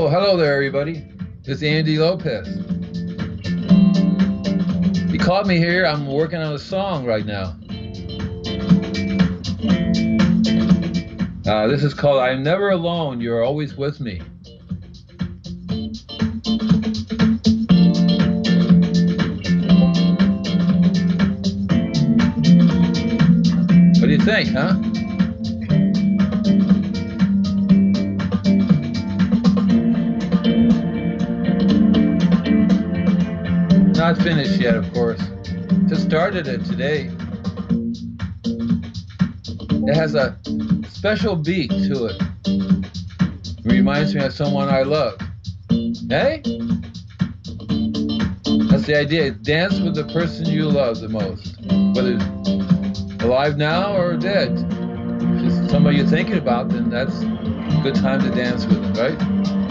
hello there, everybody. It's Andy Lopez. You caught me here. I'm working on a song right now. This is called I'm Never Alone, You're Always With Me. What do you think, huh? Not finished yet, of course. Just started it today. It has a special beat to it. It reminds me of someone I love. Hey? That's the idea. Dance with the person you love the most. Whether alive now or dead. If it's somebody you're thinking about, then that's a good time to dance with them, right?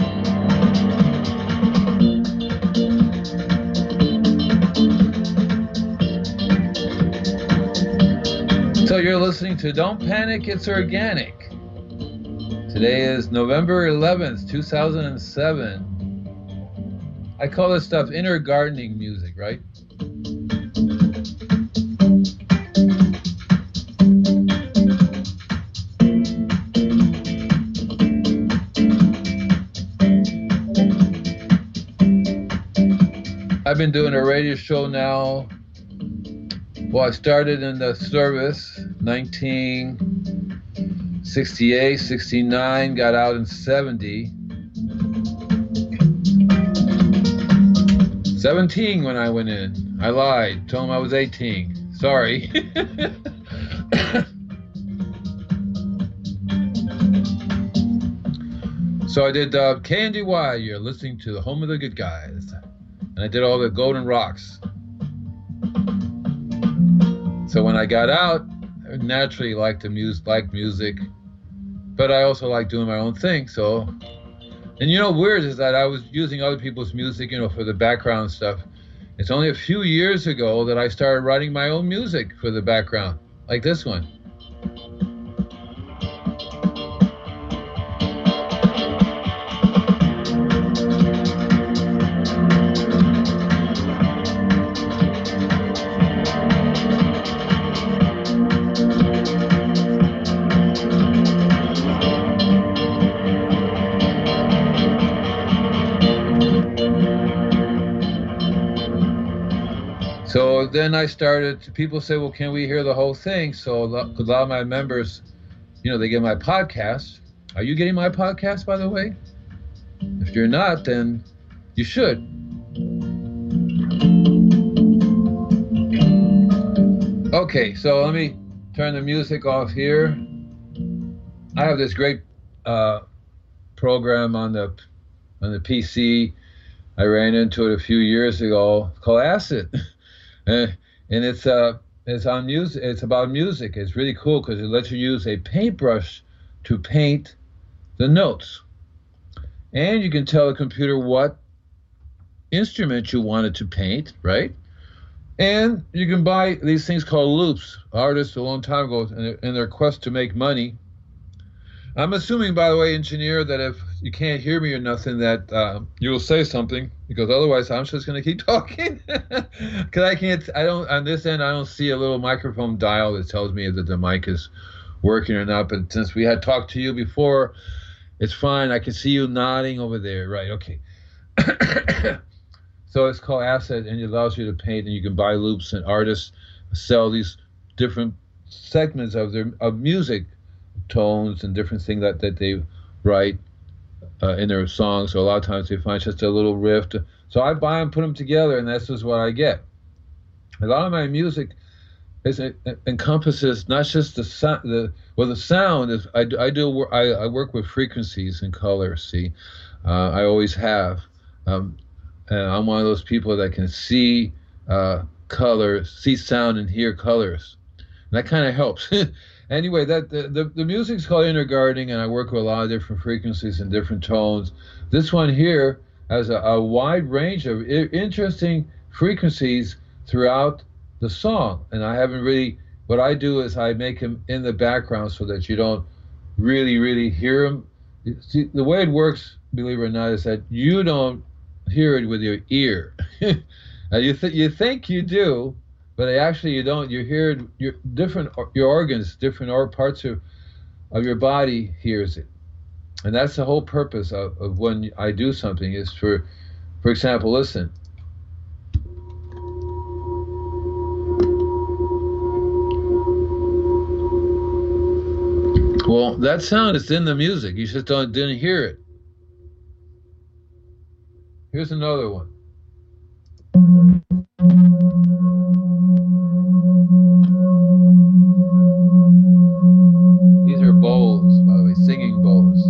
So you're listening to Don't Panic, It's Organic. Today is November 11th, 2007. I call this stuff inner gardening music, right? I've been doing a radio show now. Well, I started in the service 1968, 69, got out in 70. 17 when I went in. I lied, told them I was 18. Sorry. So I did KNDY, you're listening to the home of the good guys. And I did all the Golden Rocks. So when I got out, I naturally liked music, but I also like doing my own thing. So, and weird is that I was using other people's music, for the background stuff. It's only a few years ago that I started writing my own music for the background, like this one. So then I started, people say, well, can we hear the whole thing? So a lot of my members, they get my podcast. Are you getting my podcast, by the way? If you're not, then you should. Okay, so let me turn the music off here. I have this great program on the PC. I ran into it a few years ago called Acid. And it's on music. It's about music. It's really cool because it lets you use a paintbrush to paint the notes, and you can tell the computer what instrument you want it to paint, right? And you can buy these things called loops. Artists a long time ago, in their quest to make money. I'm assuming, by the way, engineer, that if you can't hear me or nothing, that you will say something, because otherwise I'm just going to keep talking. Because on this end, I don't see a little microphone dial that tells me that the mic is working or not. But since we had talked to you before, it's fine. I can see you nodding over there. Right, okay. So it's called Acid, and it allows you to paint, and you can buy loops, and artists sell these different segments of music, tones and different things that they write in their songs. So a lot of times they find just a little riff. So I buy them, put them together, and this is what I get. A lot of my music encompasses not just the sound. The sound is I work with frequencies and colors. See, I always have. And I'm one of those people that can see colors, see sound, and hear colors. And that kind of helps. Anyway, the music's called inner gardening, and I work with a lot of different frequencies and different tones. This one here has a wide range of interesting frequencies throughout the song, and I haven't really. What I do is I make them in the background so that you don't really hear them. See, the way it works believe it or not, is that you don't hear it with your ear. You think you do, but actually you don't. You hear it, your organs, different parts of your body hears it. And that's the whole purpose of when I do something is for example, listen. Well, that sound is in the music. You just didn't hear it. Here's another one. These are bowls, by the way, singing bowls.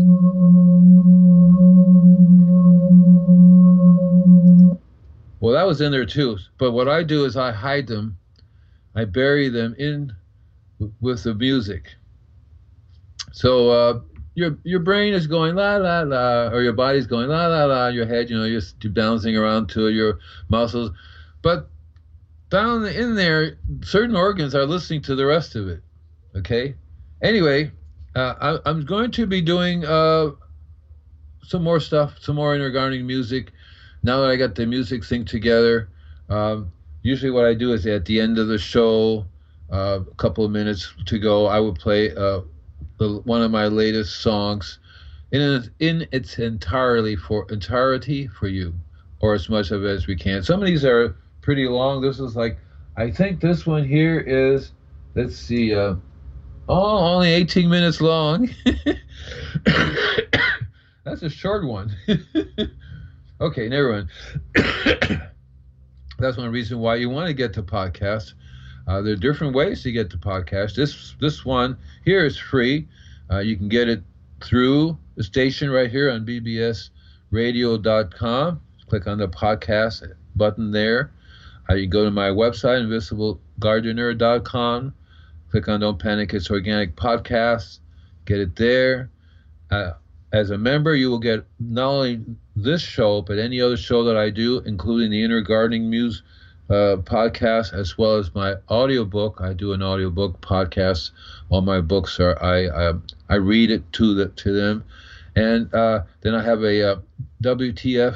Well, that was in there too. But what I do is I hide them. I bury them in with the music. So your brain is going la la la, or your body's going la la la. Your head, you're bouncing around to your muscles, but down in there, certain organs are listening to the rest of it. Okay. Anyway, I'm going to be doing some more stuff, some more regarding music. Now that I got the music thing together, usually what I do is at the end of the show, a couple of minutes to go, I would play one of my latest songs in its entirety for you, or as much of it as we can. Some of these are pretty long. This is like, I think this one here is, let's see, only 18 minutes long. That's a short one. Okay, never mind. That's one reason why you want to get to podcast. There are different ways to get to podcast. This one here is free. You can get it through the station right here on bbsradio.com. Click on the podcast button there. You go to my website, invisiblegardener.com. Click on Don't Panic, It's Organic Podcast. Get it there. As a member, you will get not only this show, but any other show that I do, including the Inner Gardening Muse podcast, as well as my audiobook. I do an audiobook podcast. All my books are I read it to them, and then I have a WTF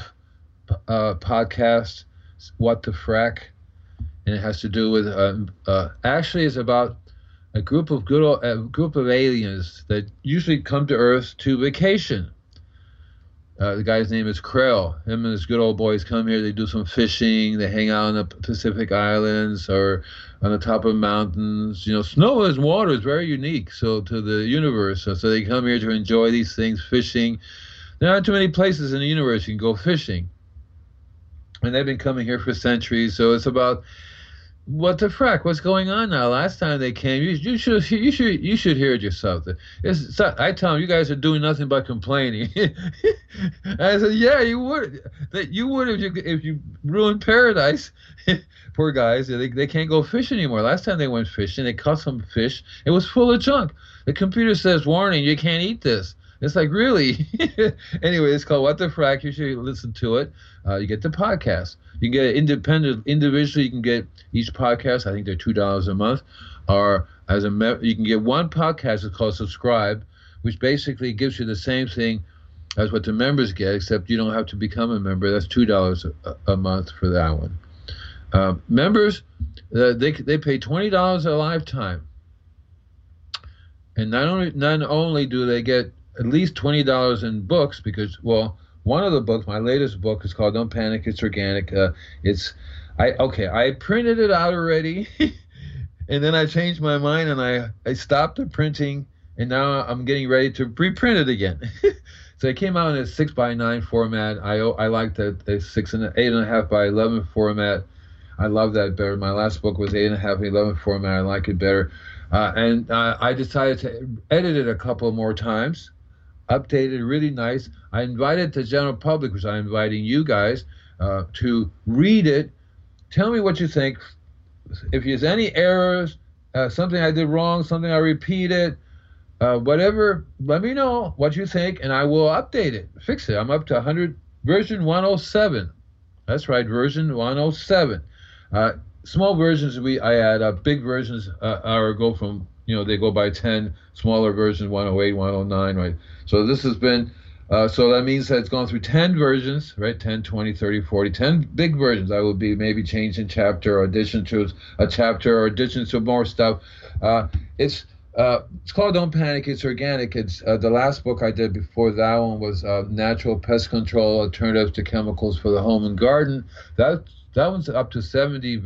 podcast, What the Frack, and it has to do with actually it's about a group of aliens that usually come to Earth to vacation. The guy's name is Krell. Him and his good old boys come here. They do some fishing. They hang out on the Pacific Islands or on the top of mountains. Snow and water is very unique to the universe. So they come here to enjoy these things, fishing. There aren't too many places in the universe you can go fishing. And they've been coming here for centuries. So it's about what the frack? What's going on now? Last time they came, you should hear it yourself. I tell them, you guys are doing nothing but complaining. I said, yeah, you would. You would if you ruined paradise. Poor guys, they can't go fish anymore. Last time they went fishing, they caught some fish. It was full of junk. The computer says, warning, you can't eat this. It's like, really? Anyway, it's called What the Frack. You should listen to it. You get the podcast. You can get it individually. You can get each podcast. I think they're $2 a month. Or you can get one podcast. It's called Subscribe, which basically gives you the same thing as what the members get, except you don't have to become a member. That's $2 a month for that one. Members, they pay $20 a lifetime, and not only do they get at least $20 in books, because one of the books, my latest book, is called Don't Panic, It's Organic. I printed it out already, and then I changed my mind and I stopped the printing, and now I'm getting ready to reprint it again. So it came out in a 6x9 format. I like the 8.5 by 11 format. I love that better. My last book was 8.5 by 11 format. I like it better. And I decided to edit it a couple more times, updated, really nice. I invited the general public, which I'm inviting you guys, to read it. Tell me what you think. If there's any errors, something I did wrong, something I repeated, whatever, let me know what you think, and I will update it, fix it. I'm up to version 107. That's right, version 107. Small versions I add up. Big versions go from, they go by 10. Smaller versions 108, 109, right? So this has been So that means that it's gone through 10 versions, right? 10, 20, 30, 40, 10 big versions. I would be maybe changing chapter or addition to a chapter or addition to more stuff. Uh, it's it's called Don't Panic, It's Organic. It's the last book I did before that one was Natural Pest Control Alternatives to Chemicals for the Home and Garden. That one's up to 70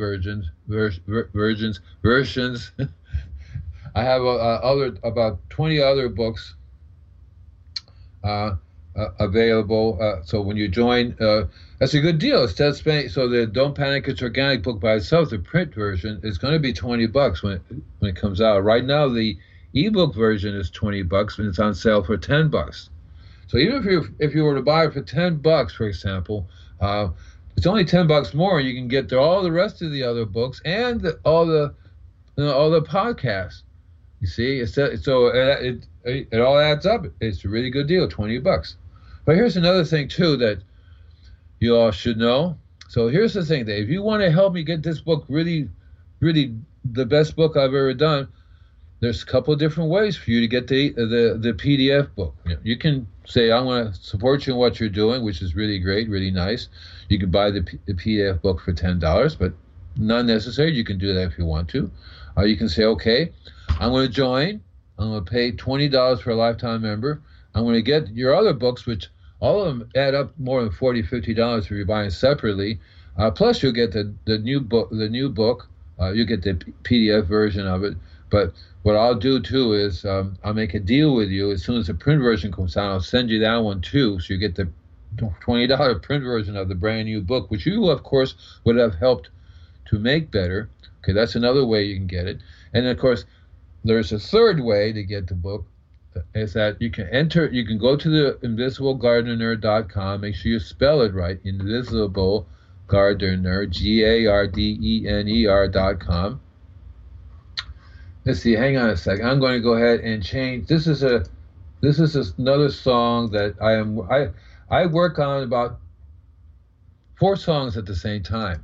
versions. I have about 20 other books uh, available. So when you join, that's a good deal. So the Don't Panic, It's Organic book by itself, the print version, is going to be $20 when it comes out. Right now, the ebook version is $20 and it's on sale for $10. So even if you were to buy it for $10, for example, it's only $10 more, and you can get all the rest of the other books and all the podcasts. You see, it all adds up. It's a really good deal, $20. But here's another thing too that you all should know. So here's the thing, Dave. If you want to help me get this book really, really the best book I've ever done, there's a couple of different ways for you to get the PDF book. You can say, I want to support you in what you're doing, which is really great, really nice. You can buy the PDF book for $10, but not necessary. You can do that if you want to. Or you can say, okay, I'm going to join. I'm going to pay $20 for a lifetime member. I'm going to get your other books, which all of them add up more than $40, $50 if you're buying separately. Plus, you'll get the new book. You get the PDF version of it. But what I'll do too is I'll make a deal with you. As soon as the print version comes out, I'll send you that one too, so you get the $20 print version of the brand new book, which you, of course, would have helped to make better. Okay, that's another way you can get it. And of course, there's a third way to get the book, is that you can go to the invisiblegardener.com, make sure you spell it right, Invisible Gardener, GARDENER.com. Let's see, hang on a second. I'm going to go ahead and change. This is another song that I work on about 4 songs at the same time.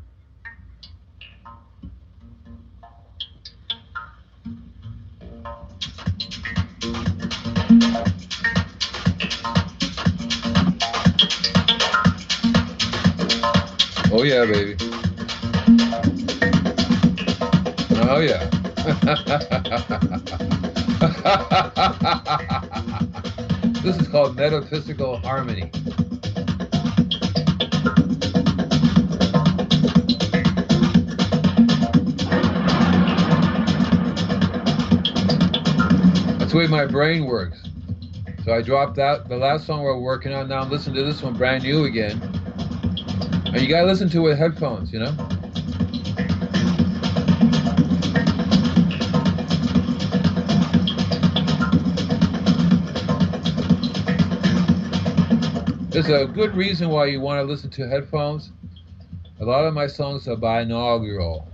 Oh yeah, baby. Oh yeah. This is called Metaphysical Harmony. That's the way my brain works. So I dropped out the last song we're working on now. Listen to this one brand new again. And you gotta listen to it with headphones, you know? There's a good reason why you want to listen to headphones. A lot of my songs are binaural.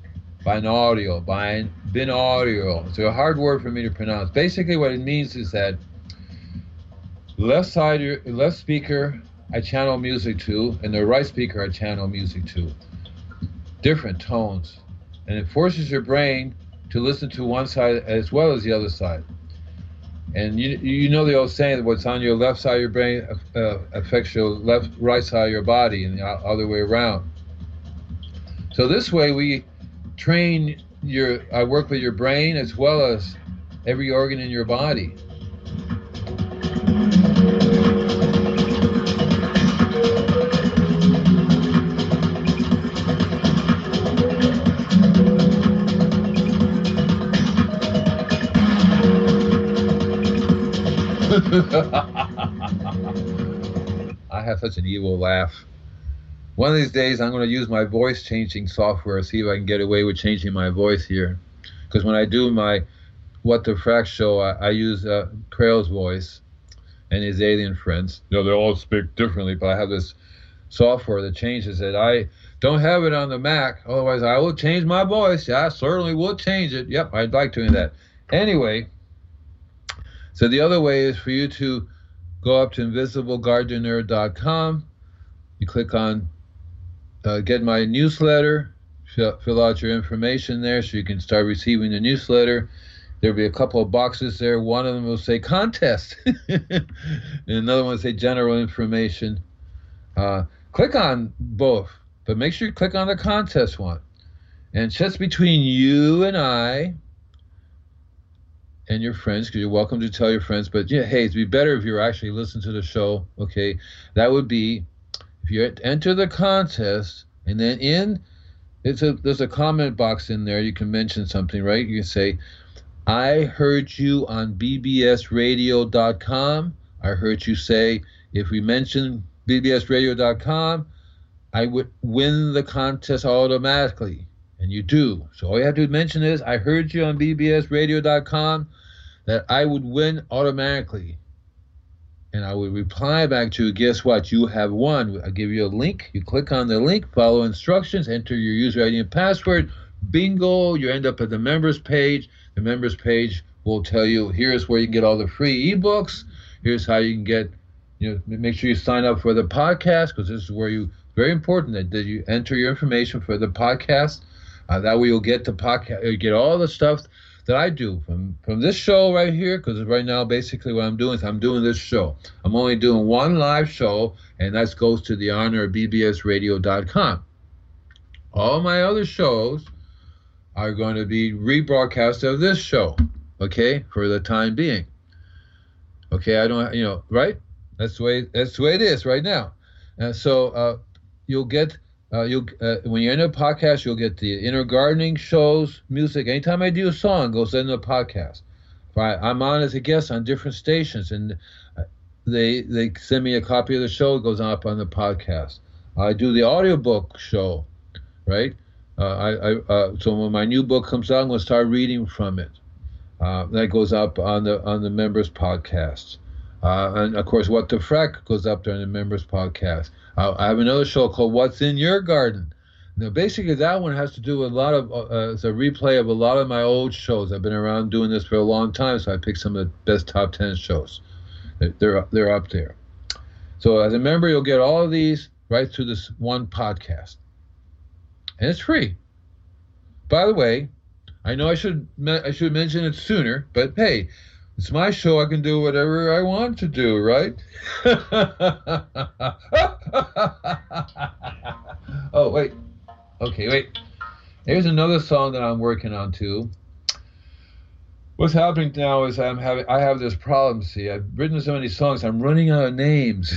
It's a hard word for me to pronounce. Basically what it means is that left speaker I channel music to, and the right speaker I channel music to. Different tones. And it forces your brain to listen to one side as well as the other side. And you know the old saying that what's on your left side of your brain affects your right side of your body, and the other way around. So this way we train I work with your brain as well as every organ in your body. I have such an evil laugh. One of these days I'm going to use my voice changing software, see if I can get away with changing my voice here. Because when I do my What the Frack show, I use Krail's voice and his alien friends. You know, they all speak differently, but I have this software that changes it. I don't have it on the Mac, otherwise I will change my voice. Yeah, I certainly will change it. Yep, I'd like to do that. Anyway, so the other way is for you to go up to invisiblegardener.com. You click on get my newsletter, fill out your information there so you can start receiving the newsletter. there'll be a couple of boxes there. One of them will say contest, and another one will say general information. Click on both, but make sure you click on the contest one. And it's just between you and I and your friends, because you're welcome to tell your friends. But yeah, hey, it'd be better if you actually listen to the show. Okay, that would be if you enter the contest, and then there's a comment box in there. You can mention something, right? You can say, I heard you on bbsradio.com. I heard you say, if we mention bbsradio.com, I would win the contest automatically. And you do. So all you have to mention is, I heard you on bbsradio.com that I would win automatically. And I would reply back to you, guess what? You have won. I'll give you a link. You click on the link, follow instructions, enter your user ID and password. Bingo, you end up at the members page. The members page will tell you, here's where you can get all the free ebooks. Here's how you can get, make sure you sign up for the podcast, because this is where very important that you enter your information for the podcast. That way you'll get the podcast, you get all the stuff that I do from this show right here, because right now basically what I'm doing is I'm doing this show. I'm only doing one live show, and that goes to the honor of bbsradio.com. All my other shows are going to be rebroadcast of this show, okay, for the time being. Okay, I don't, right? That's the way it is right now. And so you'll get when you're in a podcast, you'll get the inner gardening shows, music. Anytime I do a song, it goes into the podcast. I'm on as a guest on different stations, and they send me a copy of the show. It goes up on the podcast. I do the audiobook show, right? So when my new book comes out, I'm going to start reading from it. That goes up on the members podcast. And of course, What the Frack goes up there on the members podcast. I have another show called What's in Your Garden. Now, basically, that one has to do with a lot of, it's a replay of a lot of my old shows. I've been around doing this for a long time, so I picked some of the best top 10 shows. They're up there. So as a member, you'll get all of these right through this one podcast. And it's free. By the way, I know I should mention it sooner, but hey, it's my show. I can do whatever I want to do, right? Oh, wait. Okay, wait. Here's another song that I'm working on, too. What's happening now is I have this problem, see. I've written so many songs, I'm running out of names.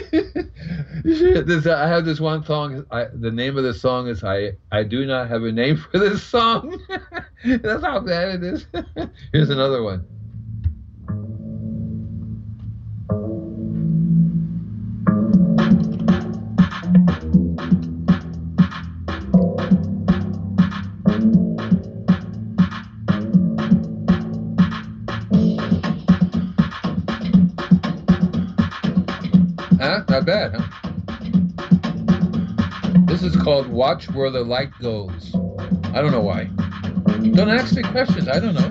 I have this one song, the name of the song is I Do Not Have a Name for This Song. That's how bad it is. Here's another one. Not bad, huh? This is called Watch Where the Light Goes. I don't know why. Don't ask me questions. I don't know.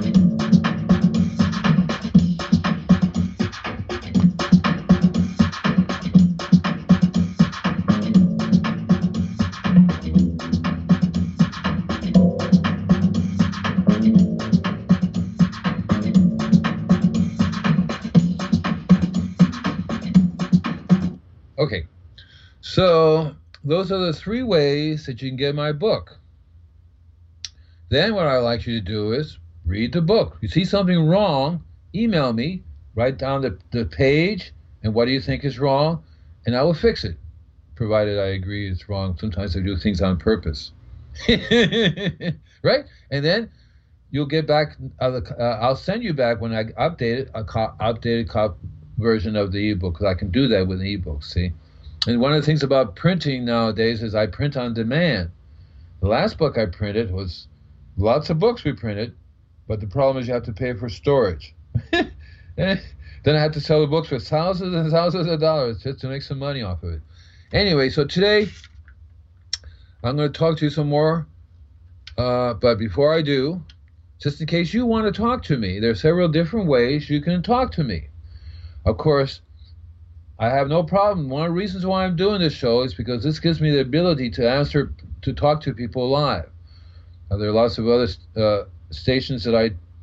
Okay, so those are the 3 ways that you can get my book. Then what I'd like you to do is read the book. You see something wrong, email me, write down the page, and what do you think is wrong, and I will fix it, provided I agree it's wrong. Sometimes I do things on purpose. Right? And then you'll get back, I'll send you back when I update it, updated version of the ebook, because I can do that with an ebook, see? And one of the things about printing nowadays is I print on demand. The last book I printed was lots of books we printed, but the problem is you have to pay for storage. Then I had to sell the books for thousands and thousands of dollars just to make some money off of it. Anyway, so today I'm going to talk to you some more, but before I do, just in case you want to talk to me, there are several different ways you can talk to me. Of course, I have no problem. One of the reasons why I'm doing this show is because this gives me the ability to talk to people live. There are lots of other stations that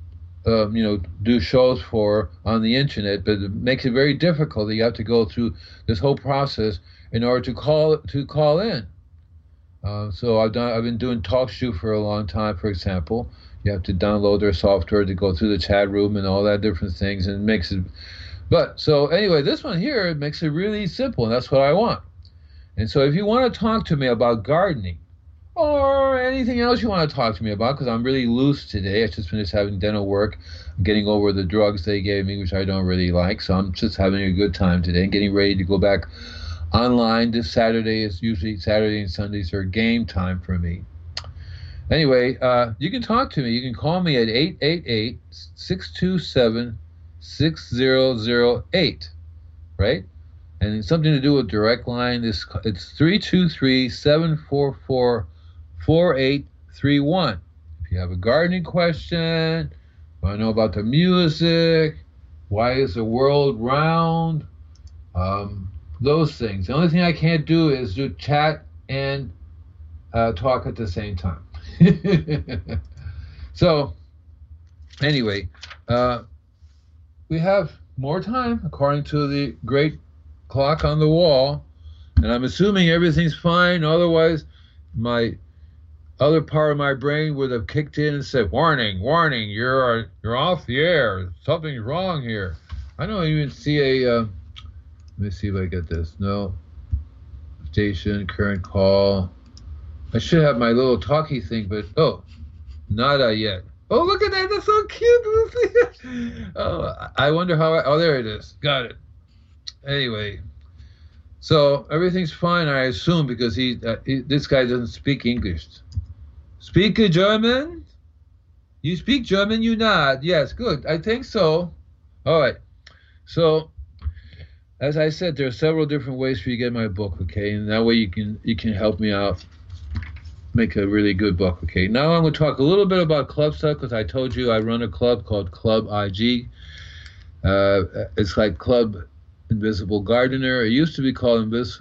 do shows for on the internet, but it makes it very difficult. You have to go through this whole process in order to call in. So I've been doing TalkShoe for a long time. For example, you have to download their software to go through the chat room and all that different things, and it makes it. But so anyway, this one here makes it really simple, and that's what I want. And so if you want to talk to me about gardening or anything else you want to talk to me about, because I'm really loose today. I just finished having dental work. I'm getting over the drugs they gave me, which I don't really like. So I'm just having a good time today and getting ready to go back online. This Saturday is usually Saturday and Sundays are game time for me. Anyway, you can talk to me. You can call me at 888-627-6008, right? And it's something to do with direct line. It's 323-744-4831. If you have a gardening question, want to know about the music, why is the world round, those things. The only thing I can't do is do chat and talk at the same time. So, anyway, we have more time, according to the great clock on the wall, and I'm assuming everything's fine. Otherwise, my other part of my brain would have kicked in and said, "Warning, warning! You're off the air. Something's wrong here." I don't even see a. Let me see if I get this. No. Station, current call. I should have my little talkie thing, but nada yet. Oh, look at that! That's so cute. Oh, I wonder how. Oh, there it is. Got it. Anyway, so everything's fine, I assume, because this guy doesn't speak English. Speak German? You speak German? You nod. Yes, good. I think so. All right. So, as I said, there are several different ways for you to get my book, okay? And that way you can help me out, make a really good book, okay? Now I'm going to talk a little bit about club stuff, because I told you I run a club called Club IG. It's like Club Invisible Gardener. It used to be called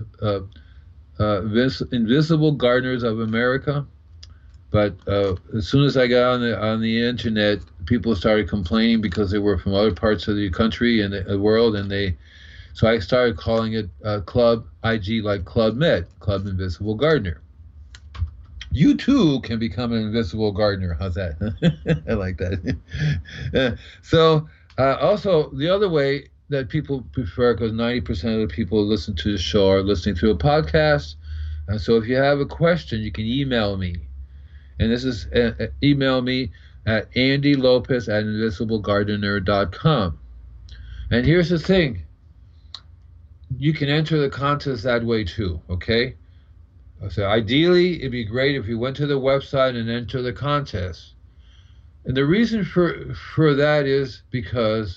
Invisible Gardeners of America, but as soon as I got on the internet, people started complaining because they were from other parts of the country and the world, so I started calling it Club IG, like Club Med, Club Invisible Gardener. You too can become an invisible gardener. How's that? I like that. So also the other way that people prefer, because 90% of the people who listen to the show are listening to a podcast. And so if you have a question, you can email me. And this is email me at andylopez@invisiblegardener.com. And here's the thing. You can enter the contest that way too, okay? So ideally, it'd be great if you went to the website and enter the contest. And the reason for that is because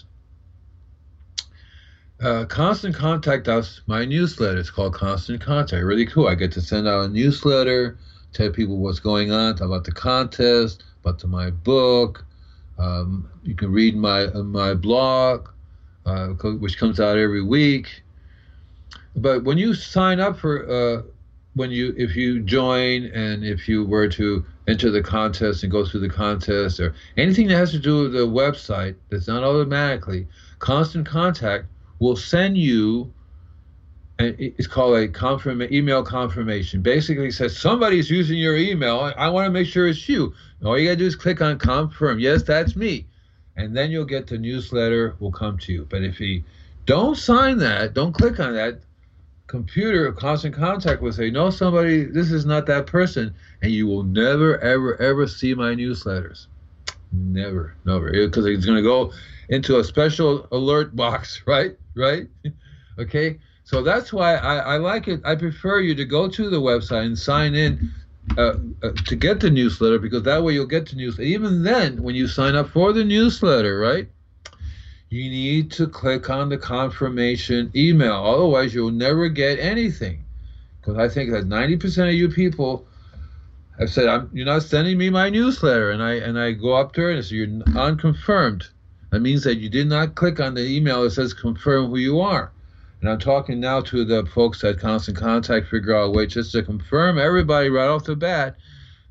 Constant Contact does my newsletter. It's called Constant Contact. Really cool. I get to send out a newsletter, tell people what's going on, talk about the contest, about my book. You can read my blog, which comes out every week. But when you sign up for, if you join and if you were to enter the contest and go through the contest or anything that has to do with the website, that's not automatically, Constant Contact will send you, and it's called a email confirmation. Basically, it says somebody's using your email. I want to make sure it's you. All you got to do is click on confirm. Yes, that's me. And then you'll get the newsletter will come to you. But if you don't sign that, don't click on that, computer Constant Contact will say, no, this is not that person. And you will never, ever, ever see my newsletters. Never. Because it's going to go into a special alert box, right? Okay, so that's why I like it. I prefer you to go to the website and sign in to get the newsletter, because that way you'll get the newsletter. Even then, when you sign up for the newsletter, right, you need to click on the confirmation email. Otherwise, you'll never get anything. Because I think that 90% of you people have said, you're not sending me my newsletter. And I go up there and say, you're unconfirmed. That means that you did not click on the email that says confirm who you are. And I'm talking now to the folks at Constant Contact, figure out a way just to confirm everybody right off the bat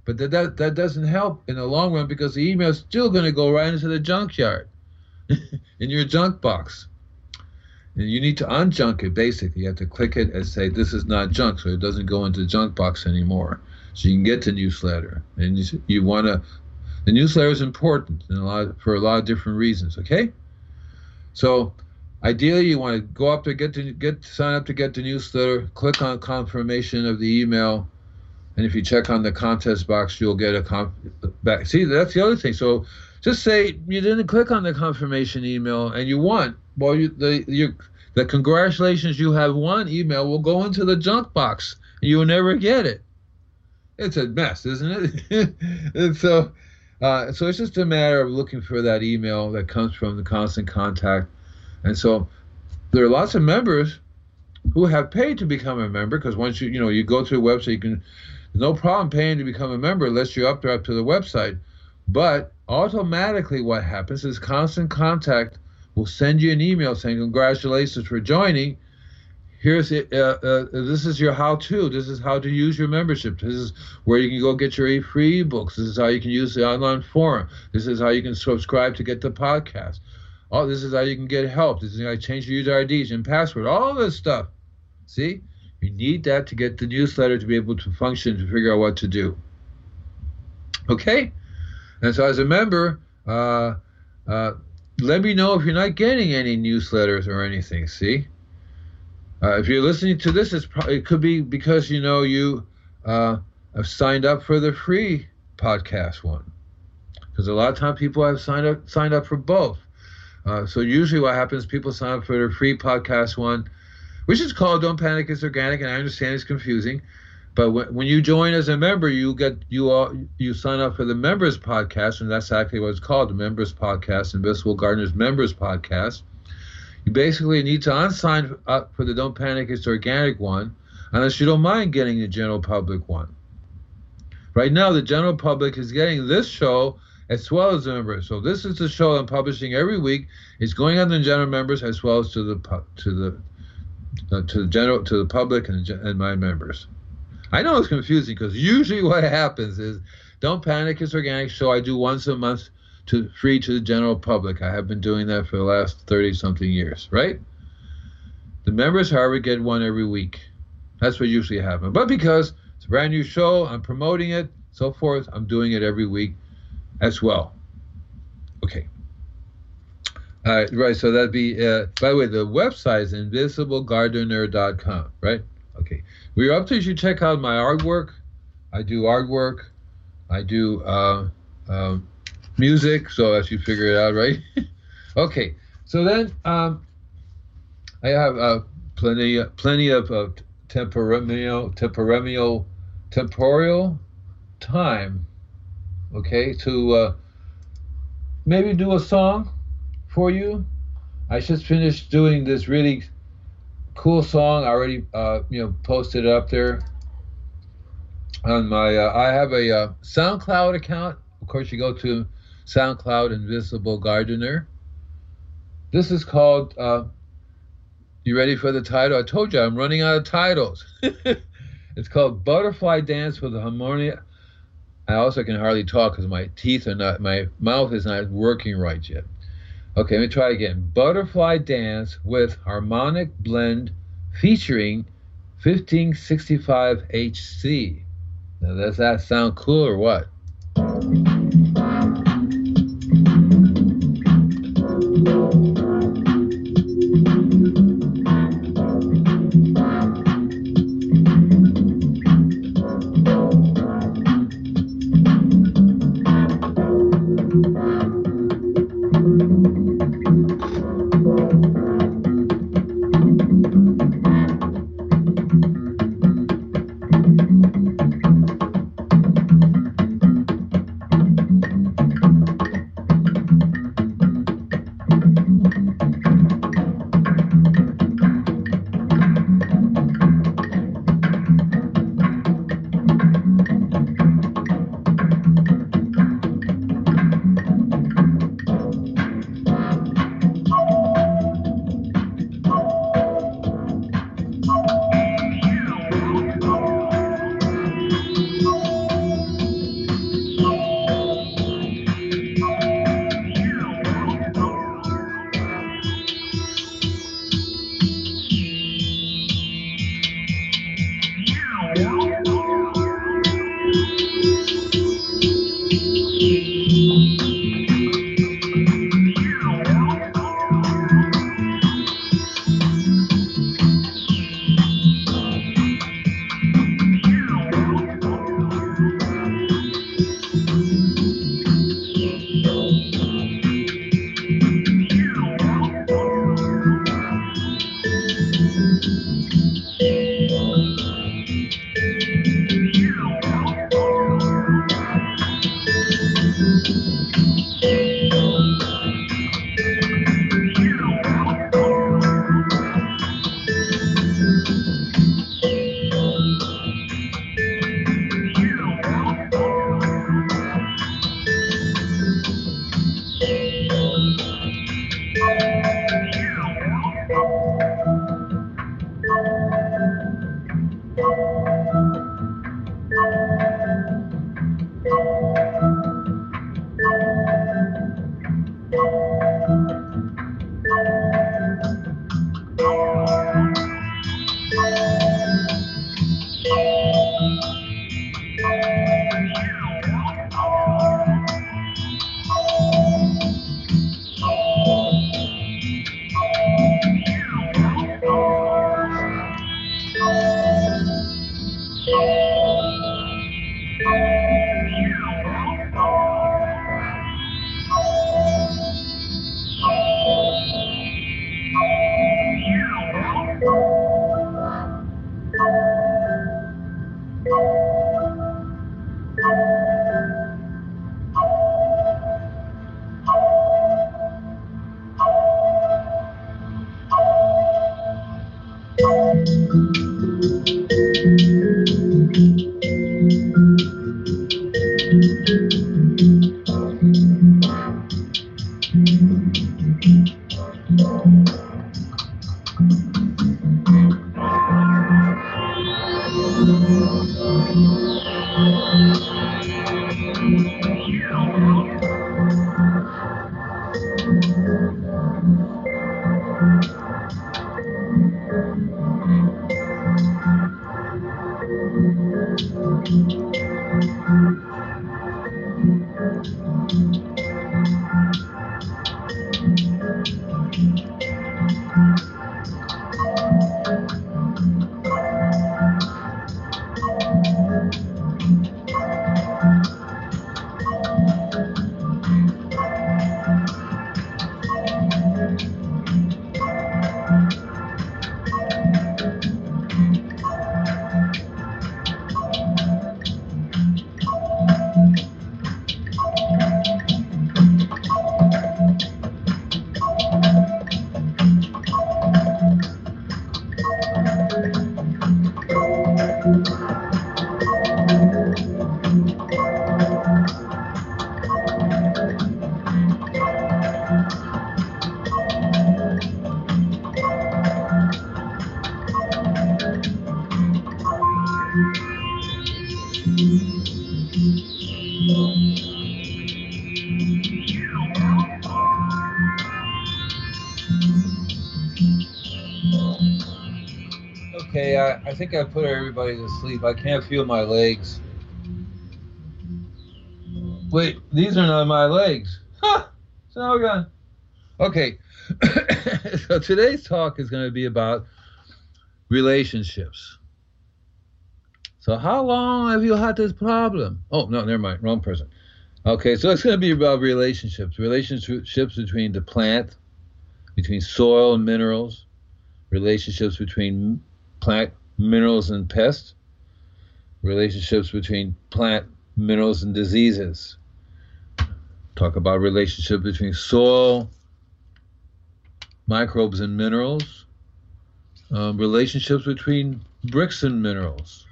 But that doesn't help in the long run because the email is still going to go right into the junkyard in your junk box. And you need to unjunk it, basically. You have to click it and say, this is not junk, so it doesn't go into the junk box anymore. So you can get the newsletter. And you want to, the newsletter is important for a lot of different reasons, okay? So ideally, you want to go up to sign up to get the newsletter, click on confirmation of the email, and if you check on the contest box, you'll get a back. See, that's the other thing. So just say you didn't click on the confirmation email and you won. Well, the congratulations, you have won email will go into the junk box and you will never get it. It's a mess, isn't it? And so it's just a matter of looking for that email that comes from the Constant Contact. And so there are lots of members who have paid to become a member because once you go to the website, there's no problem paying to become a member unless you're up to the website. But automatically what happens is Constant Contact will send you an email saying, congratulations for joining. Here's it. This is your how-to. This is how to use your membership. This is where you can go get your free ebooks. This is how you can use the online forum. This is how you can subscribe to get the podcast. Oh, this is how you can get help. This is how you change your user IDs and password. All this stuff. See? You need that to get the newsletter to be able to function, to figure out what to do. Okay? And so as a member, let me know if you're not getting any newsletters or anything, see? If you're listening to this, it could be because, you have signed up for the free podcast one. Because a lot of times people have signed up for both. So usually what happens, people sign up for the free podcast one, which is called Don't Panic, It's Organic, and I understand it's confusing. But when you join as a member, you sign up for the Members Podcast, and that's exactly what it's called, the Members Podcast, Invisible Gardener's Members Podcast. You basically need to unsign up for the Don't Panic, It's Organic one, unless you don't mind getting the general public one. Right now, the general public is getting this show as well as the members. So this is the show I'm publishing every week. It's going on to the general members as well as to the public and my members. I know it's confusing because usually what happens is Don't Panic, It's Organic show I do once a month free to the general public. I have been doing that for the last 30-something years, right? The members, however, get one every week. That's what usually happens. But because it's a brand new show, I'm promoting it, so forth, I'm doing it every week as well. Okay. All right, right, so that'd be, by the way, the website is invisiblegardener.com, right? Okay. We're up to, you should check out my artwork. I do artwork. I do music, so as you figure it out, right? Okay. So then I have plenty of temporal time, okay, to maybe do a song for you. I just finished doing this really cool song. I already posted it up there on my I have a SoundCloud account. Of course, you go to SoundCloud Invisible Gardener. This is called you ready for the title? I told you I'm running out of titles. It's called Butterfly Dance with a Harmonia. I also can hardly talk because my mouth is not working right yet. Okay, let me try again. Butterfly Dance with Harmonic Blend featuring 1565 HC. Now, does that sound cool or what? Okay, I think I put everybody to sleep. I can't feel my legs. Wait, these are not my legs. Ha! So now we're gone. Okay, so today's talk is going to be about relationships. So how long have you had this problem? Oh, no, never mind. Wrong person. Okay, so it's going to be about relationships. Relationships between the plant, between soil and minerals, relationships between plant, minerals, and pests, relationships between plant, minerals, and diseases. Talk about relationship between soil, microbes, and minerals, relationships between bricks and minerals.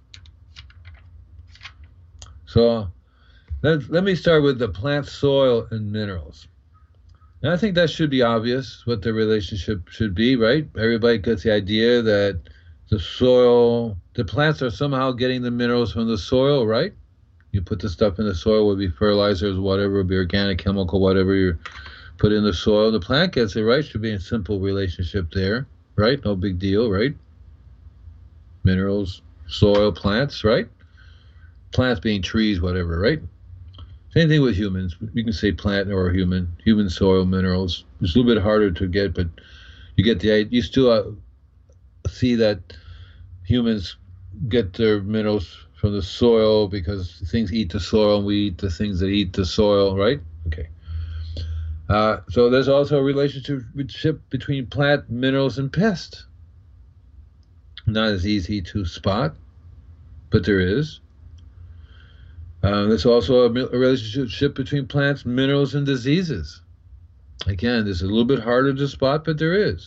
So let me start with the plant, soil, and minerals. And I think that should be obvious what the relationship should be, right? Everybody gets the idea that the soil, the plants are somehow getting the minerals from the soil, right? You put the stuff in the soil, would be fertilizers, whatever, would be organic, chemical, whatever you put in the soil. The plant gets it, right? Should be a simple relationship there, right? No big deal, right? Minerals, soil, plants, right? Plants being trees, whatever, right? Same thing with humans. You can say plant or human soil, minerals. It's a little bit harder to get, but you get the idea. You still see that humans get their minerals from the soil because things eat the soil and we eat the things that eat the soil, right? Okay. So there's also a relationship between plant, minerals, and pests. Not as easy to spot, but there is. There's also a relationship between plants, minerals, and diseases. Again, this is a little bit harder to spot, but there is.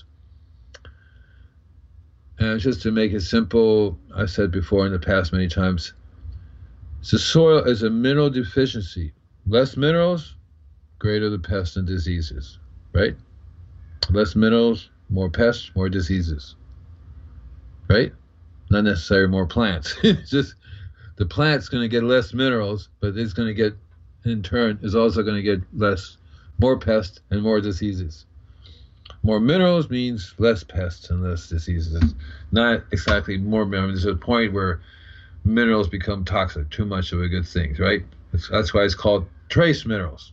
And just to make it simple, I said before in the past many times, the soil is a mineral deficiency. Less minerals, greater the pests and diseases, right? Less minerals, more pests, more diseases, right? Not necessarily more plants. It's just the plant's going to get less minerals, but it's going to get, in turn, is also going to get more pests and more diseases. More minerals means less pests and less diseases. Not exactly more minerals. There's a point where minerals become toxic, too much of a good thing, right? That's why it's called trace minerals.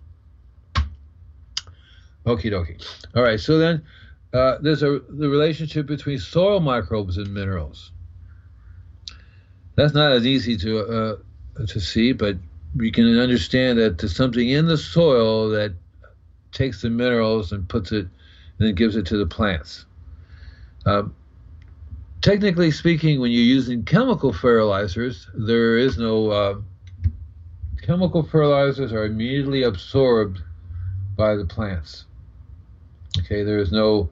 Okie dokie. All right, so then there's the relationship between soil microbes and minerals. That's not as easy to see, but we can understand that there's something in the soil that takes the minerals and puts it, and then gives it to the plants. Technically speaking, when you're using chemical fertilizers, there is no chemical fertilizers are immediately absorbed by the plants. Okay, there is no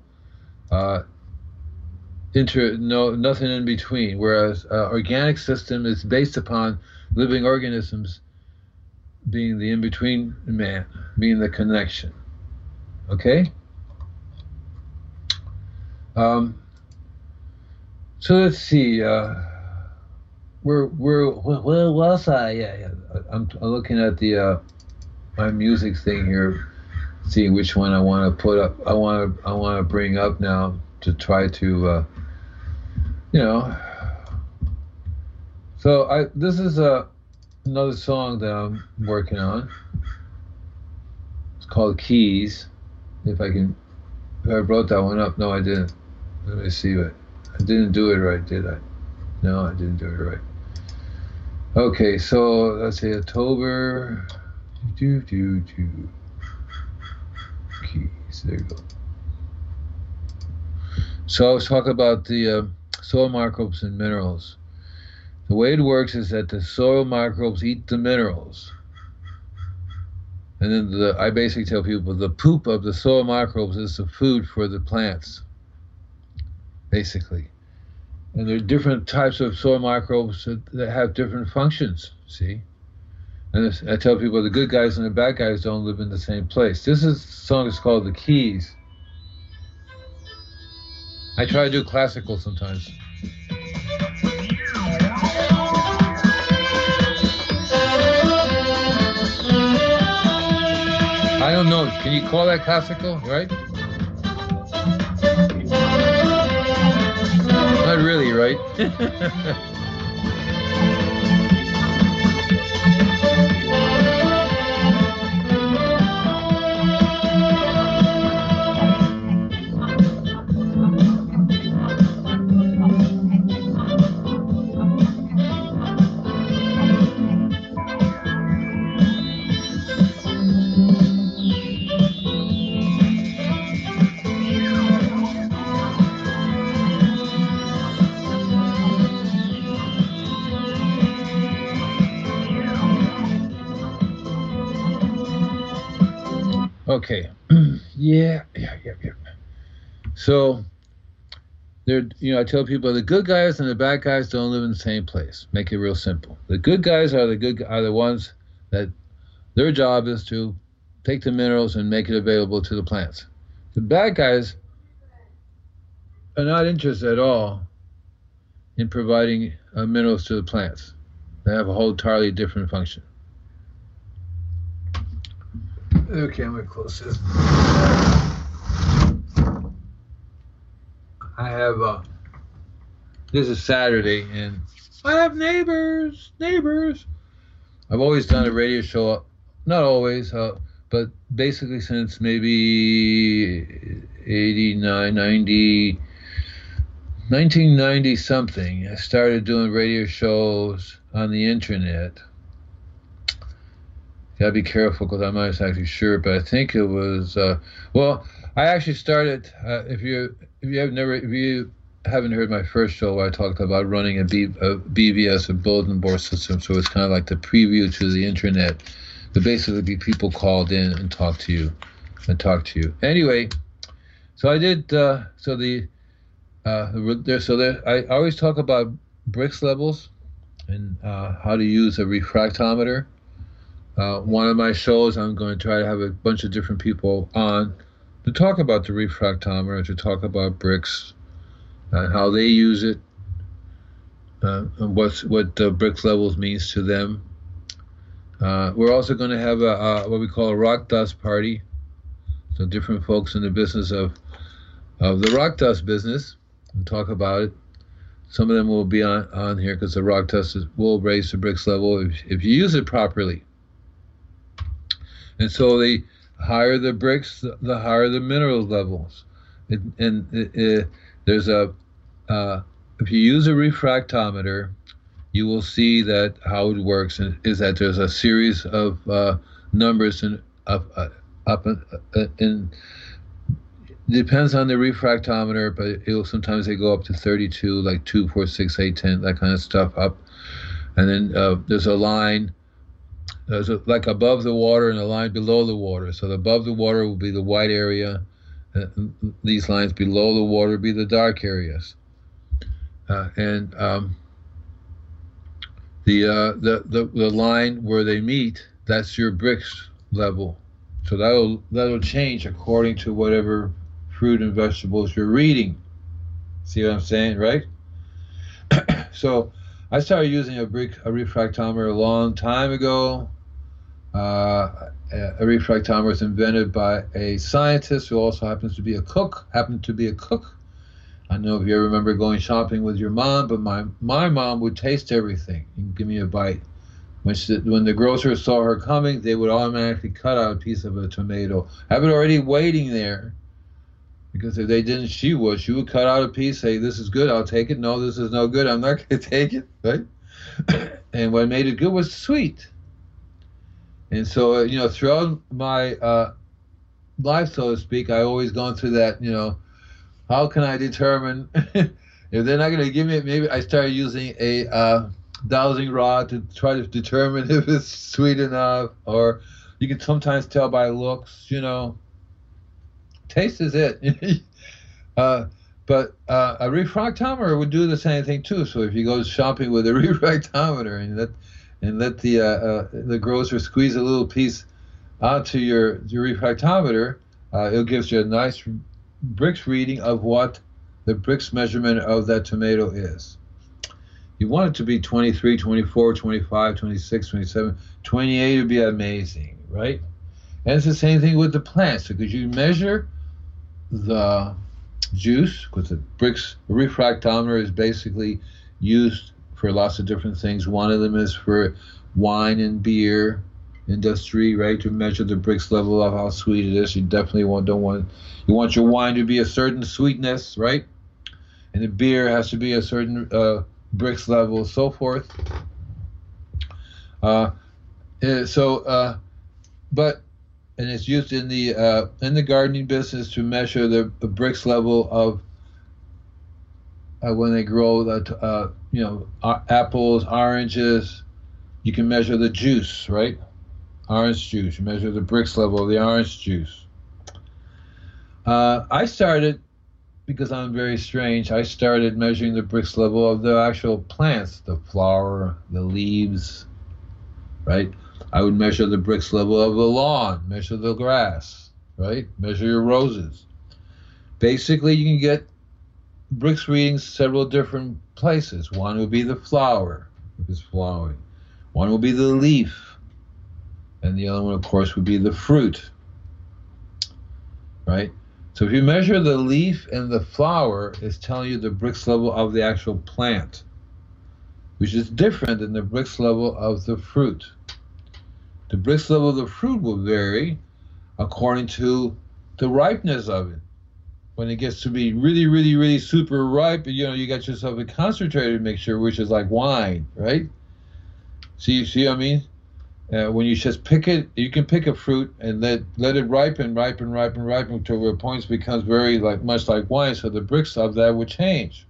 nothing in between. Whereas organic system is based upon living organisms being the in-between man, being the connection. Okay. So let's see. where was I? Yeah. I'm looking at the my music thing here, seeing which one I want to put up. I want to bring up now to try to you know. So this is another song that I'm working on. It's called Keys. If I wrote that one up. No, I didn't. Let me see it. I didn't do it right, did I? No, I didn't do it right. Okay, so let's say October. Keys. There you go. So I was talking about the soil microbes and minerals. The way it works is that the soil microbes eat the minerals. And then I basically tell people the poop of the soil microbes is the food for the plants, basically. And there are different types of soil microbes that have different functions, see? And I tell people the good guys and the bad guys don't live in the same place. This song is called The Keys. I try to do classical sometimes. I don't know. Can you call that classical, right? Not really, right? Okay. Yeah. So I tell people the good guys and the bad guys don't live in the same place. Make it real simple. The good guys are the ones that their job is to take the minerals and make it available to the plants. The bad guys are not interested at all in providing minerals to the plants. They have a whole entirely different function. Okay, I'm going to close this. I have, this is Saturday, and I have neighbors. I've always done a radio show, not always, but basically since maybe 89, 90, 1990 something, I started doing radio shows on the internet. Gotta be careful because I'm not exactly sure, but I think it was. I actually started. If you haven't heard my first show, where I talked about running a BBS, a bulletin board system, so it's kind of like the preview to the internet. But basically, people called in and talked to you. Anyway, so I did. I always talk about Brix levels and how to use a refractometer. One of my shows, I'm going to try to have a bunch of different people on to talk about the refractometer, to talk about Brix, and how they use it, and what the Brix levels means to them. We're also going to have what we call a rock dust party. So different folks in the business of the rock dust business, and talk about it. Some of them will be on here because the rock dust will raise the Brix level if you use it properly. And so the higher the Brix, the higher the mineral levels. There's if you use a refractometer, you will see that how it works is that there's a series of numbers and depends on the refractometer, but sometimes they go up to 32, like 2, 4, 6, 8, 10, that kind of stuff up. And then there's a line. There's like above the water and a line below the water. So above the water will be the white area. These lines below the water will be the dark areas. The line where they meet, that's your Brix level. So that'll change according to whatever fruit and vegetables you're reading. See what I'm saying, right? So I started using a refractometer a long time ago. A refractometer was invented by a scientist who also happens to be a cook. Happened to be a cook. I don't know if you ever remember going shopping with your mom, but my mom would taste everything and give me a bite. When the grocers saw her coming, they would automatically cut out a piece of a tomato, have it already waiting there. Because if they didn't, she would cut out a piece, say, "This is good, I'll take it. No, this is no good, I'm not going to take it," right? And what made it good was sweet. And so, throughout my life, so to speak, I always gone through that, how can I determine if they're not going to give me it? Maybe I started using a dowsing rod to try to determine if it's sweet enough, or you can sometimes tell by looks, taste is it. But a refractometer would do the same thing too. So if you go shopping with a refractometer and let the grocer squeeze a little piece onto your refractometer, it gives you a nice Brix reading of what the Brix measurement of that tomato is. You want it to be 23, 24, 25, 26, 27, 28 would be amazing, right? And it's the same thing with the plants, because you measure the juice, because the Brix refractometer is basically used for lots of different things. One of them is for wine and beer industry, right? To measure the Brix level of how sweet it is. You definitely you want your wine to be a certain sweetness, right? And the beer has to be a certain Brix level, so forth. But and it's used in the gardening business to measure the Brix level of when they grow that apples, oranges. You can measure the juice, right? Orange juice. You measure the Brix level of the orange juice. I started, because I'm very strange, I started measuring the Brix level of the actual plants, the flower, the leaves, right? I would measure the Brix level of the lawn, measure the grass, right? Measure your roses. Basically, you can get Brix readings several different places. One would be the flower, if it's flowering. One would be the leaf. And the other one, of course, would be the fruit, right? So if you measure the leaf and the flower, it's telling you the Brix level of the actual plant, which is different than the Brix level of the fruit. The Brix level of the fruit will vary according to the ripeness of it. When it gets to be really, really, really super ripe, you got yourself a concentrated mixture, which is like wine, right? See what I mean? When you just pick it, you can pick a fruit and let it ripen to where points becomes very much like wine. So the Brix of that would change,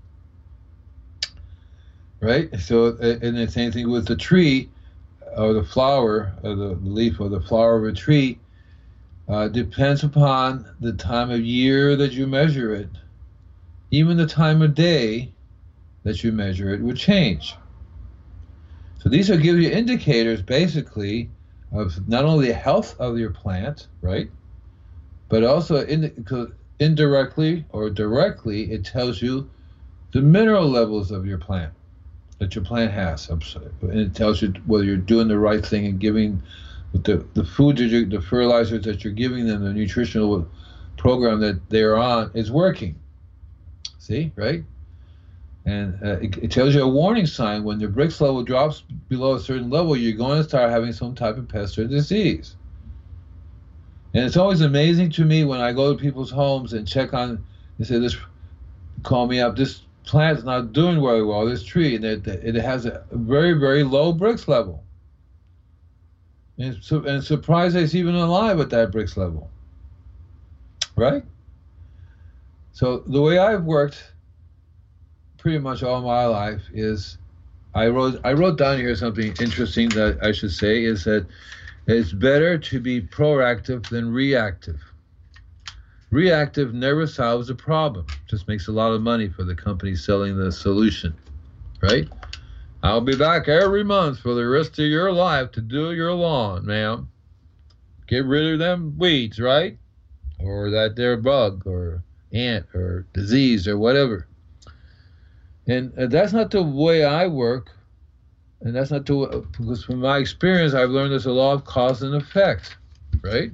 right? So and the same thing with the tree, or the flower, or the leaf, or the flower of a tree. Depends upon the time of year that you measure it. Even the time of day that you measure it would change. So these will give you indicators, basically, of not only the health of your plant, right, but also indirectly or directly, it tells you the mineral levels of your plant, that your plant has. And it tells you whether you're doing the right thing and giving the food, the fertilizers that you're giving them, the nutritional program that they're on is working. See, right? And it tells you a warning sign. When the Brix level drops below a certain level, you're going to start having some type of pest or disease. And it's always amazing to me when I go to people's homes and check on, they say, call me up, this plant's not doing very well, this tree, and it has a very, very low Brix level. And surprised it's even alive at that Brix level, right? So the way I've worked pretty much all my life is, I wrote down here something interesting that I should say, is that it's better to be proactive than reactive. Reactive never solves a problem, just makes a lot of money for the company selling the solution, right? I'll be back every month for the rest of your life to do your lawn, ma'am. Get rid of them weeds, right? Or that there bug or ant or disease or whatever. And that's not the way I work. And that's not the, because from my experience, I've learned there's a law of cause and effect, right?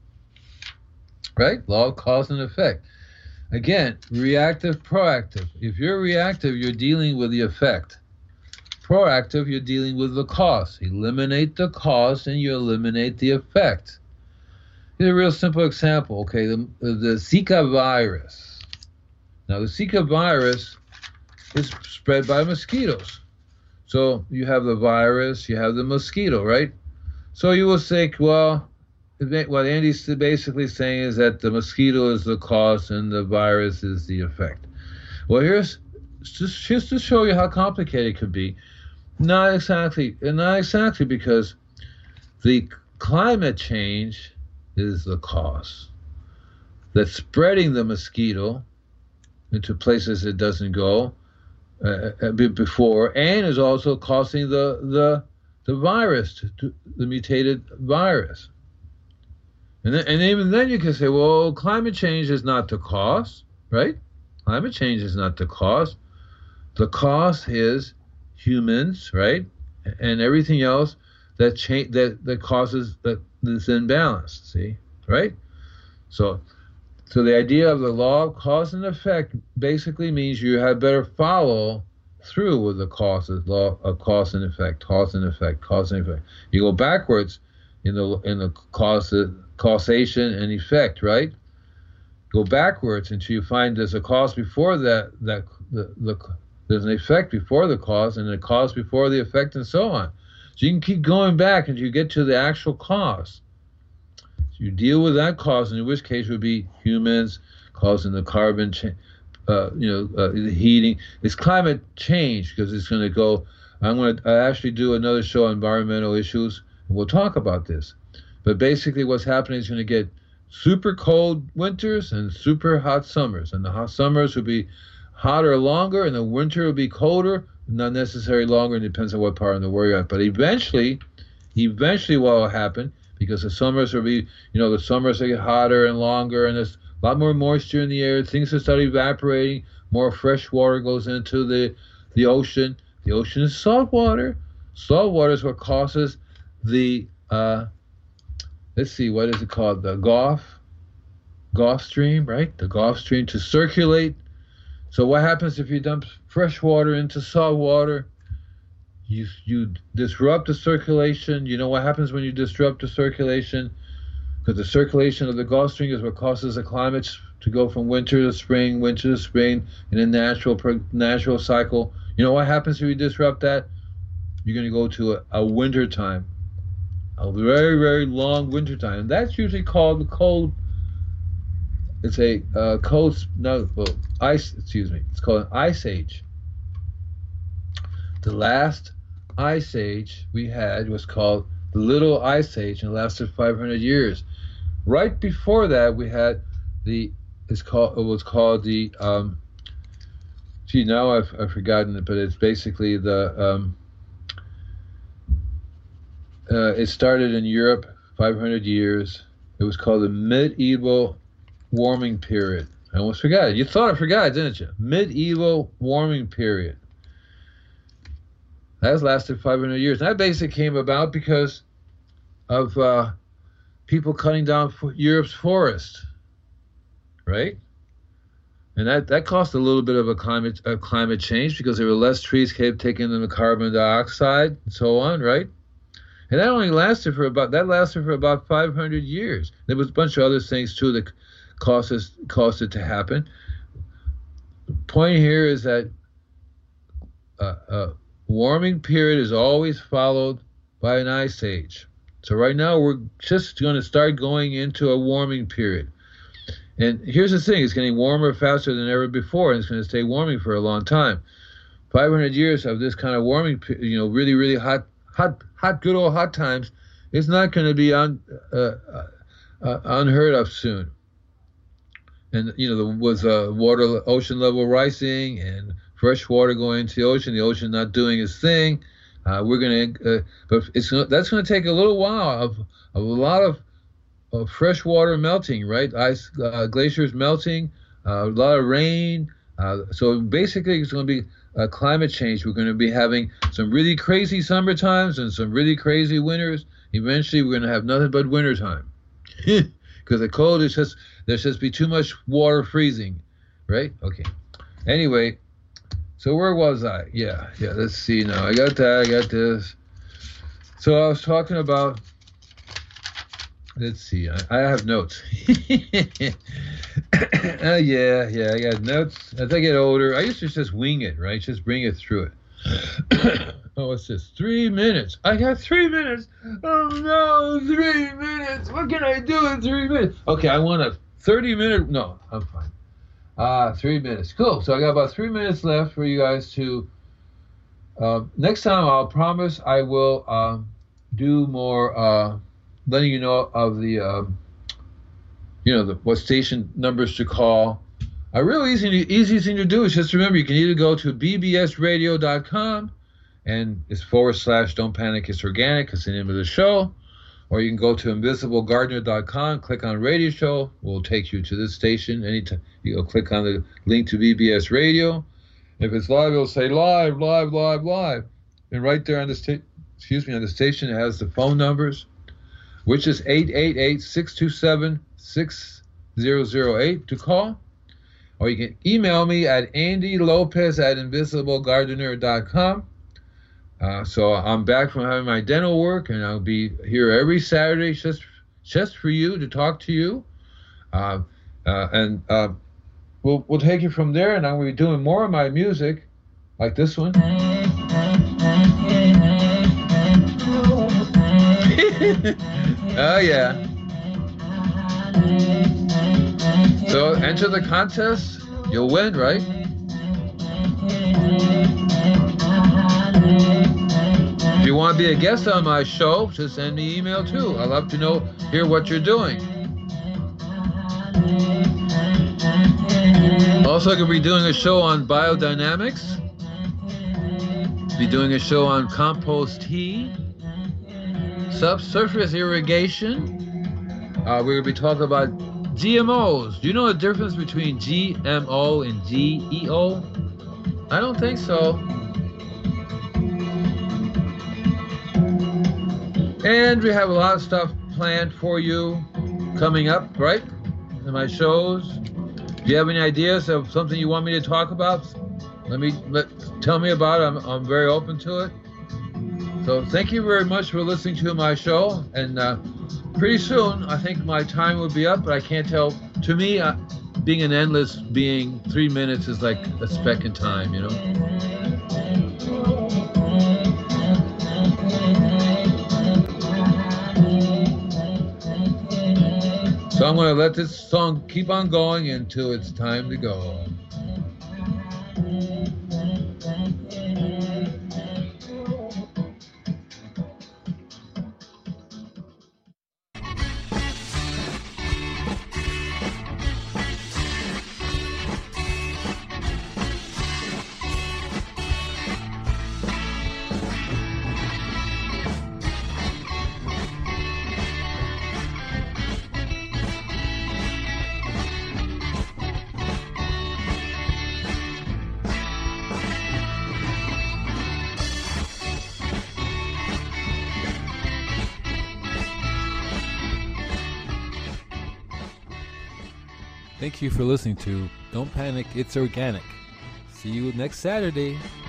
Right? Law of cause and effect. Again, reactive, proactive. If you're reactive, you're dealing with the effect. Proactive, you're dealing with the cause. Eliminate the cause and you eliminate the effect. Here's a real simple example. Okay, the Zika virus. Now, the Zika virus is spread by mosquitoes. So you have the virus, you have the mosquito, right? So you will say, well, what Andy's basically saying is that the mosquito is the cause and the virus is the effect. Well, here's just to show you how complicated it could be. Not exactly, because the climate change is the cause that's spreading the mosquito into places it doesn't go before, and is also causing the virus, the mutated virus. And even then you can say, well, climate change is not the cause, right? Climate change is not the cause. The cause is humans, right? And everything else that causes this imbalance, see, right? So the idea of the law of cause and effect basically means you had better follow through with the law of cause and effect, cause and effect, cause and effect. You go backwards in the causation and effect, right? Go backwards until you find there's a cause before that there's an effect before the cause and a cause before the effect and so on. So you can keep going back until you get to the actual cause. So you deal with that cause, in which case would be humans causing the carbon the heating. It's climate change because it's going to go. I actually do another show on environmental issues, and we'll talk about this. But basically what's happening is going to get super cold winters and super hot summers. And the hot summers will be hotter longer, and the winter will be colder, not necessarily longer, it depends on what part of the world you're at. But eventually what will happen, because the summers will be, the summers will get hotter and longer, and there's a lot more moisture in the air, things will start evaporating, more fresh water goes into the ocean. The ocean is salt water. Salt water is what causes the, let's see, what is it called? The Gulf Stream, right? The Gulf Stream to circulate. So what happens if you dump fresh water into salt water? You disrupt the circulation. You know what happens when you disrupt the circulation? Because the circulation of the Gulf Stream is what causes the climate to go from winter to spring in a natural cycle. You know what happens if you disrupt that? You're going to go to a winter time, a very, very long winter time. And that's usually called the cold. It's a ice. Excuse me. It's called an ice age. The last ice age we had was called the Little Ice Age, and it lasted 500 years. Right before that, we had it was called the. Now I've forgotten it, but it's basically it started in Europe 500 years. It was called the Medieval Warming Period. I almost forgot it. You thought I forgot, didn't you? Medieval Warming Period. That has lasted 500 years. And that basically came about because of people cutting down Europe's forest, right? And that caused a little bit of a climate change because there were less trees kept taking in the carbon dioxide and so on, right? And that lasted for about 500 years. There was a bunch of other things too that caused it to happen. The point here is that warming period is always followed by an ice age. So right now we're just going to start going into a warming period. And here's the thing, it's getting warmer faster than ever before, and it's going to stay warming for a long time. 500 years of this kind of warming, really, really hot, good old hot times, it's not going to be unheard of soon. And, with ocean level rising and fresh water going into the ocean not doing its thing, we're going to, but that's going to take a little while of a lot of fresh water melting, right? Glaciers melting, a lot of rain. So basically, it's going to be climate change. We're going to be having some really crazy summer times and some really crazy winters. Eventually, we're going to have nothing but winter time. Because the cold is just, there's just be too much water freezing, right? Okay. Anyway, so where was I? Yeah, let's see now. I got that, I got this. So I was talking about, let's see, I have notes. Yeah, I got notes. As I get older, I used to just wing it, right? Just bring it through it. Oh, what's this? 3 minutes. I got 3 minutes. Oh no, 3 minutes. What can I do in 3 minutes? Okay, I want a 30-minute. No, I'm fine. 3 minutes. Cool. So I got about 3 minutes left for you guys to. Next time, I'll promise I will do more letting you know of the what station numbers to call. A real easy thing to do is just remember, you can either go to bbsradio.com, and it's / Don't Panic, It's Organic, it's the name of the show, or you can go to invisiblegardener.com, click on radio show, will take you to this station. Anytime you'll click on the link to BBS Radio. If it's live, it'll say live, and right there on the station it has the phone numbers, which is 888-627-6008 to call. Or you can email me at andylopez@invisiblegardener.com. So I'm back from having my dental work, and I'll be here every Saturday just for you, to talk to you. We'll take it from there, and I'm going to be doing more of my music, like this one. Oh, yeah. So enter the contest, you'll win, right? If you want to be a guest on my show, just send me an email too. I'd love to hear what you're doing. Also, I could be doing a show on biodynamics, be doing a show on compost tea, subsurface irrigation. We're going to be talking about GMOs. Do you know the difference between GMO and GEO? I don't think so. And we have a lot of stuff planned for you coming up, right? In my shows. Do you have any ideas of something you want me to talk about? Tell me about it. I'm very open to it. So thank you very much for listening to my show. And pretty soon, I think my time will be up, but I can't tell. To me, being an endless being, 3 minutes is like a speck in time, So I'm going to let this song keep on going until it's time to go. Thank you for listening to Don't Panic, It's Organic. See you next Saturday.